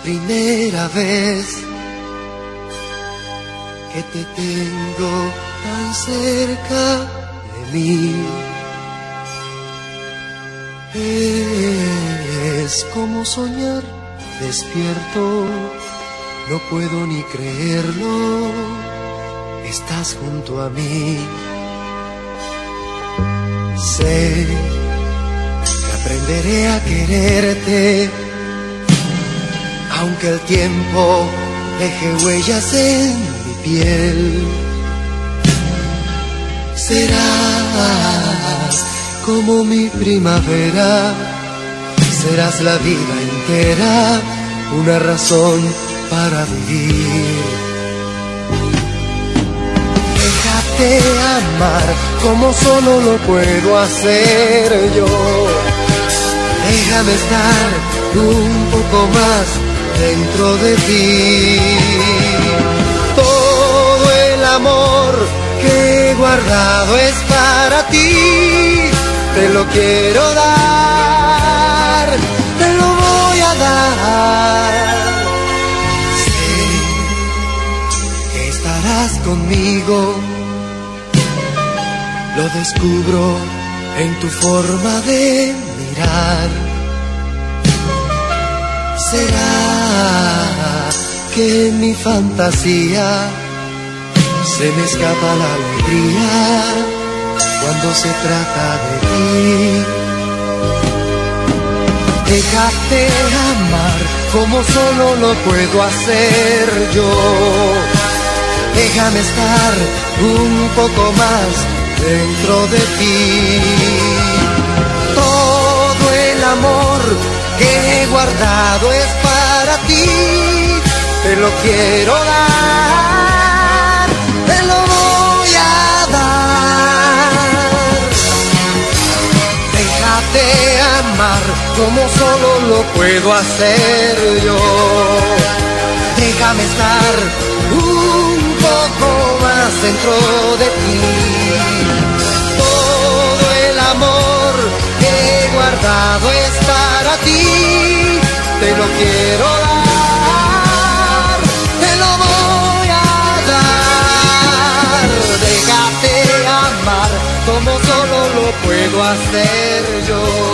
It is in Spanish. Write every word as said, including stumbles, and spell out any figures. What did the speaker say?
primera vez que te tengo tan cerca de mí. Es como soñar despierto, no puedo ni creerlo, estás junto a mí. Sé que aprenderé a quererte, aunque el tiempo deje huellas en mi piel. Serás como mi primavera, serás la vida entera, una razón para vivir. Déjate amar como solo lo puedo hacer yo. Déjame estar un poco más dentro de ti. Todo el amor que he guardado es para ti. Te lo quiero dar, te lo voy a dar. Sé que estarás conmigo, lo descubro en tu forma de mirar. Será que en mi fantasía se me escapa la alegría cuando se trata de ti. Déjate amar como solo lo puedo hacer yo. Déjame estar un poco más dentro de ti. Todo el amor que he guardado es para ti. Te lo quiero dar, te lo voy a dar. Déjate amar como solo lo puedo hacer yo. Déjame estar un poco más dentro de ti. Todo el amor que he guardado es para ti. Te lo quiero dar, te lo voy a dar. Déjate amar como solo lo puedo hacer yo.